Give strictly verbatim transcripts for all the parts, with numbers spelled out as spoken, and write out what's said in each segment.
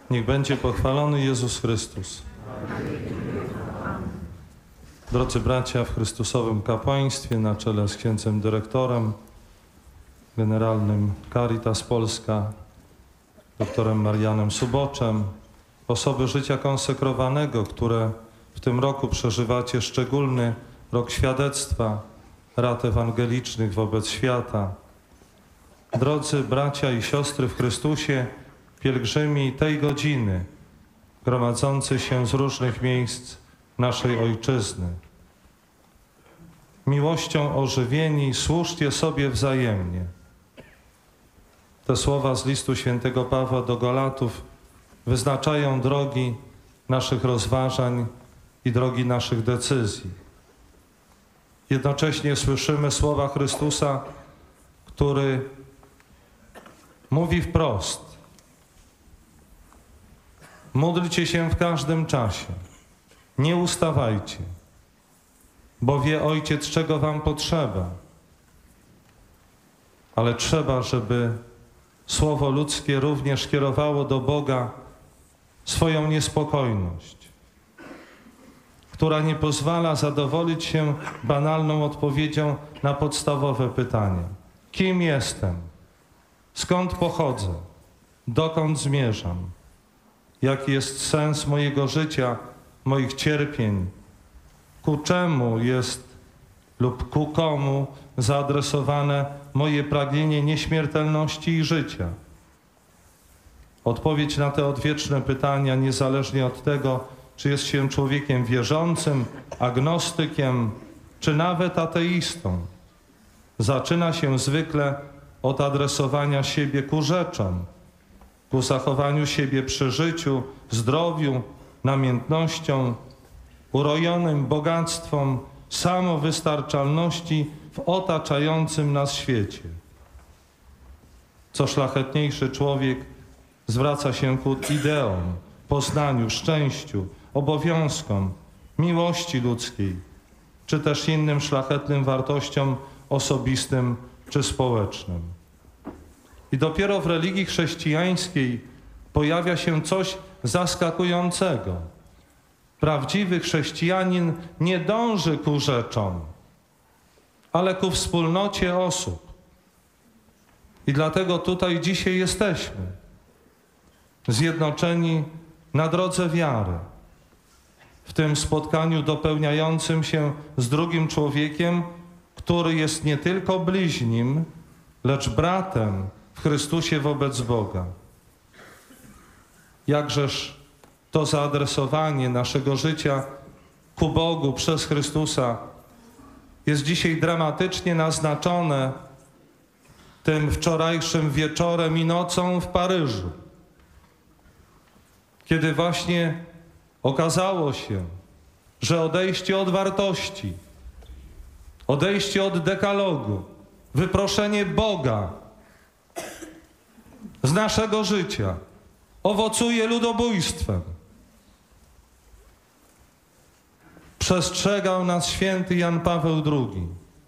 Niech będzie pochwalony Jezus Chrystus. Drodzy bracia w Chrystusowym kapłaństwie na czele z księdzem dyrektorem generalnym Caritas Polska, doktorem Marianem Suboczem, osoby życia konsekrowanego, które w tym roku przeżywacie szczególny rok świadectwa, rad ewangelicznych wobec świata. Drodzy bracia i siostry w Chrystusie, pielgrzymi tej godziny, gromadzący się z różnych miejsc naszej Ojczyzny. Miłością ożywieni, służcie sobie wzajemnie. Te słowa z listu świętego Pawła do Galatów wyznaczają drogi naszych rozważań i drogi naszych decyzji. Jednocześnie słyszymy słowa Chrystusa, który mówi wprost: módlcie się w każdym czasie, nie ustawajcie, bo wie Ojciec, czego wam potrzeba. Ale trzeba, żeby słowo ludzkie również kierowało do Boga swoją niespokojność, która nie pozwala zadowolić się banalną odpowiedzią na podstawowe pytania. Kim jestem? Skąd pochodzę? Dokąd zmierzam? Jaki jest sens mojego życia, moich cierpień? Ku czemu jest lub ku komu zaadresowane moje pragnienie nieśmiertelności i życia? Odpowiedź na te odwieczne pytania, niezależnie od tego, czy jest się człowiekiem wierzącym, agnostykiem, czy nawet ateistą, zaczyna się zwykle od adresowania siebie ku rzeczom, ku zachowaniu siebie przy życiu, zdrowiu, namiętnością, urojonym bogactwom, samowystarczalności w otaczającym nas świecie. Co szlachetniejszy człowiek zwraca się ku ideom, poznaniu, szczęściu, obowiązkom, miłości ludzkiej, czy też innym szlachetnym wartościom osobistym czy społecznym. I dopiero w religii chrześcijańskiej pojawia się coś zaskakującego. Prawdziwy chrześcijanin nie dąży ku rzeczom, ale ku wspólnocie osób. I dlatego tutaj dzisiaj jesteśmy, zjednoczeni na drodze wiary, w tym spotkaniu dopełniającym się z drugim człowiekiem, który jest nie tylko bliźnim, lecz bratem w Chrystusie wobec Boga. Jakżeż to zaadresowanie naszego życia ku Bogu przez Chrystusa jest dzisiaj dramatycznie naznaczone tym wczorajszym wieczorem i nocą w Paryżu, kiedy właśnie okazało się, że odejście od wartości, odejście od dekalogu, wyproszenie Boga z naszego życia owocuje ludobójstwem. Przestrzegał nas święty Jan Paweł drugi,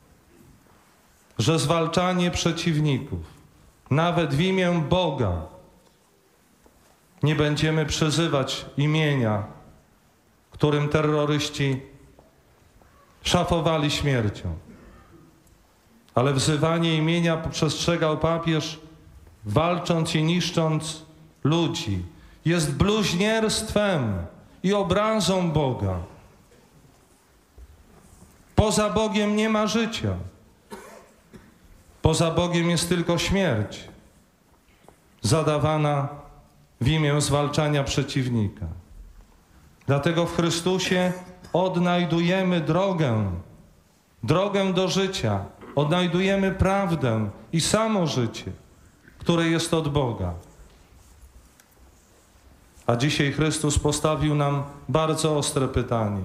że zwalczanie przeciwników, nawet w imię Boga, nie będziemy przyzywać imienia, którym terroryści szafowali śmiercią. Ale wzywanie imienia przestrzegał papież, walcząc i niszcząc ludzi, jest bluźnierstwem i obrazą Boga. Poza Bogiem nie ma życia. Poza Bogiem jest tylko śmierć, zadawana w imię zwalczania przeciwnika. Dlatego w Chrystusie odnajdujemy drogę, drogę do życia, odnajdujemy prawdę i samo życie, które jest od Boga. A dzisiaj Chrystus postawił nam bardzo ostre pytanie.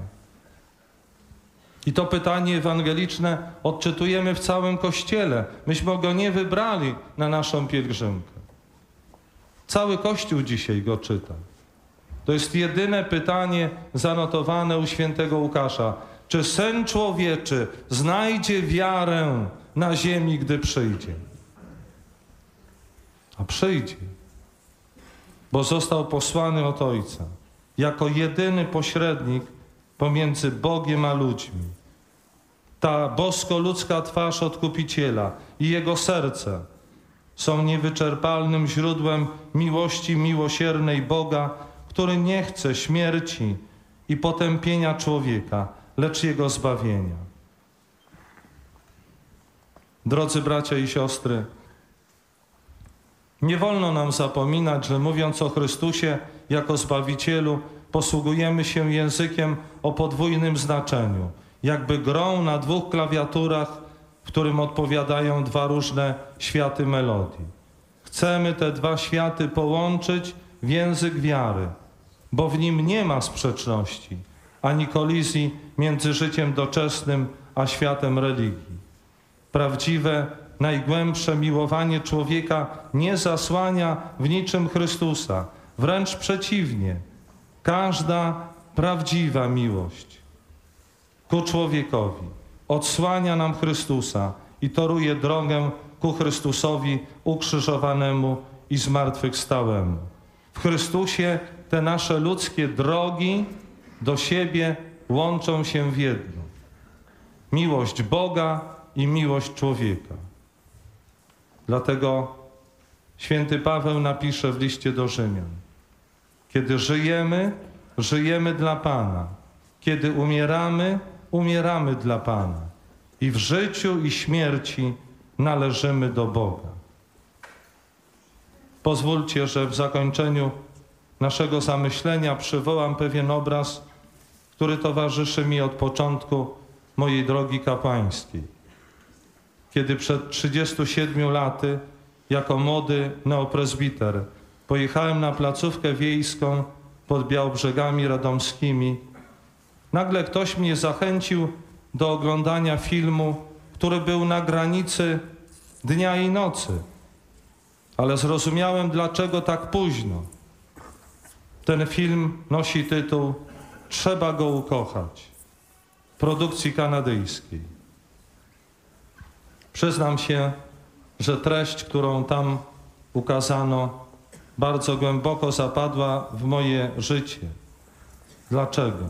I to pytanie ewangeliczne odczytujemy w całym Kościele. Myśmy go nie wybrali na naszą pielgrzymkę. Cały Kościół dzisiaj go czyta. To jest jedyne pytanie zanotowane u świętego Łukasza. Czy Syn Człowieczy znajdzie wiarę na ziemi, gdy przyjdzie? A przyjdzie. bo został posłany od Ojca jako jedyny pośrednik pomiędzy Bogiem a ludźmi. Ta bosko-ludzka twarz Odkupiciela i Jego serce są niewyczerpalnym źródłem miłości miłosiernej Boga, który nie chce śmierci i potępienia człowieka, lecz jego zbawienia. Drodzy bracia i siostry, nie wolno nam zapominać, że mówiąc o Chrystusie jako Zbawicielu, posługujemy się językiem o podwójnym znaczeniu, jakby grą na dwóch klawiaturach, w którym odpowiadają dwa różne światy melodii. Chcemy te dwa światy połączyć w język wiary, bo w nim nie ma sprzeczności, ani kolizji między życiem doczesnym a światem religii. Prawdziwe, najgłębsze miłowanie człowieka nie zasłania w niczym Chrystusa, wręcz przeciwnie. Każda prawdziwa miłość ku człowiekowi odsłania nam Chrystusa i toruje drogę ku Chrystusowi ukrzyżowanemu i zmartwychwstałemu. W Chrystusie te nasze ludzkie drogi do siebie łączą się w jedno. Miłość Boga i miłość człowieka. Dlatego święty Paweł napisze w liście do Rzymian: kiedy żyjemy, żyjemy dla Pana. Kiedy umieramy, umieramy dla Pana. I w życiu i śmierci należymy do Boga. Pozwólcie, że w zakończeniu naszego zamyślenia przywołam pewien obraz, który towarzyszy mi od początku mojej drogi kapłańskiej. Kiedy przed trzydziestu siedmiu laty, jako młody neoprezbiter, pojechałem na placówkę wiejską pod Białobrzegami Radomskimi, nagle ktoś mnie zachęcił do oglądania filmu, który był na granicy dnia i nocy. Ale zrozumiałem, dlaczego tak późno. Ten film nosi tytuł „Trzeba go ukochać”, produkcji kanadyjskiej. Przyznam się, że treść, którą tam ukazano, bardzo głęboko zapadła w moje życie. Dlaczego?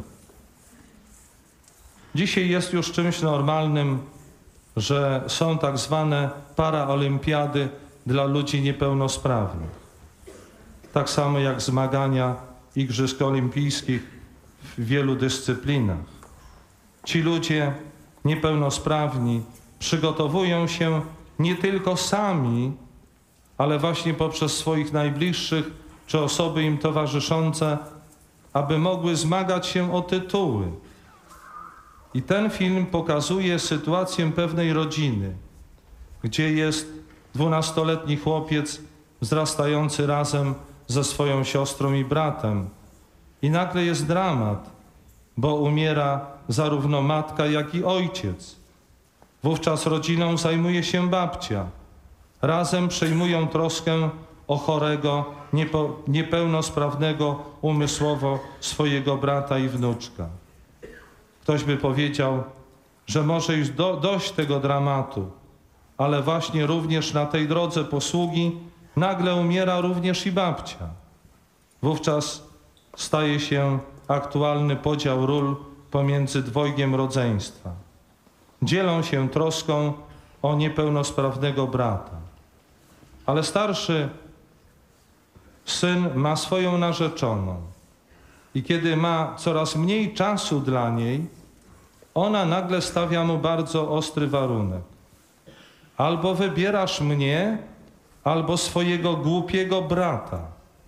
Dzisiaj jest już czymś normalnym, że są tak zwane paraolimpiady dla ludzi niepełnosprawnych. Tak samo jak zmagania Igrzysk Olimpijskich w wielu dyscyplinach. Ci ludzie niepełnosprawni przygotowują się nie tylko sami, ale właśnie poprzez swoich najbliższych czy osoby im towarzyszące, aby mogły zmagać się o tytuły. I ten film pokazuje sytuację pewnej rodziny, gdzie jest dwunastoletni chłopiec wzrastający razem ze swoją siostrą i bratem. I nagle jest dramat, bo umiera zarówno matka, jak i ojciec. Wówczas rodziną zajmuje się babcia. Razem przejmują troskę o chorego, niepo, niepełnosprawnego umysłowo swojego brata i wnuczka. Ktoś by powiedział, że może już do, dość tego dramatu, ale właśnie również na tej drodze posługi nagle umiera również i babcia. Wówczas staje się aktualny podział ról pomiędzy dwojgiem rodzeństwa. Dzielą się troską o niepełnosprawnego brata. Ale starszy syn ma swoją narzeczoną i kiedy ma coraz mniej czasu dla niej, ona nagle stawia mu bardzo ostry warunek. Albo wybierasz mnie, albo swojego głupiego brata.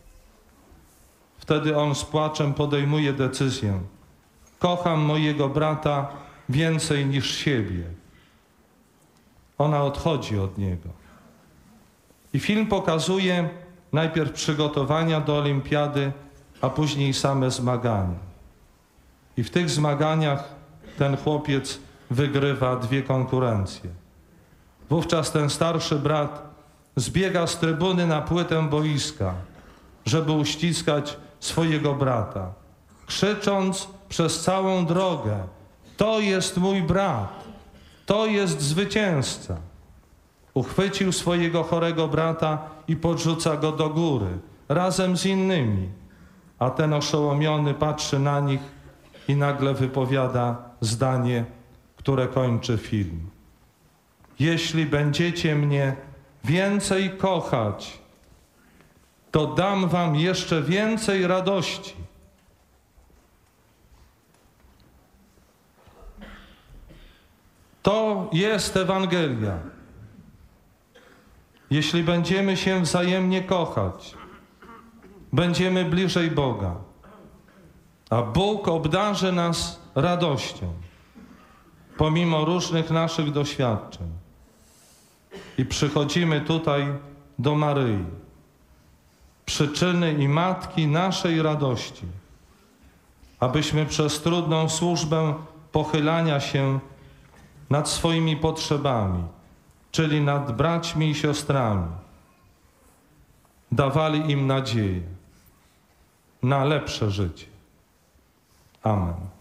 Wtedy on z płaczem podejmuje decyzję. Kocham mojego brata więcej niż siebie. Ona odchodzi od niego. I film pokazuje najpierw przygotowania do olimpiady, a później same zmagania. I w tych zmaganiach ten chłopiec wygrywa dwie konkurencje. Wówczas ten starszy brat zbiega z trybuny na płytę boiska, żeby uściskać swojego brata, krzycząc przez całą drogę: to jest mój brat, to jest zwycięzca. Uchwycił swojego chorego brata i podrzuca go do góry, razem z innymi, a ten oszołomiony patrzy na nich i nagle wypowiada zdanie, które kończy film. Jeśli będziecie mnie więcej kochać, to dam wam jeszcze więcej radości. To jest Ewangelia. Jeśli będziemy się wzajemnie kochać, będziemy bliżej Boga, a Bóg obdarzy nas radością, pomimo różnych naszych doświadczeń. I przychodzimy tutaj do Maryi, przyczyny i matki naszej radości, abyśmy przez trudną służbę pochylania się nad swoimi potrzebami, czyli nad braćmi i siostrami, dawali im nadzieję na lepsze życie. Amen.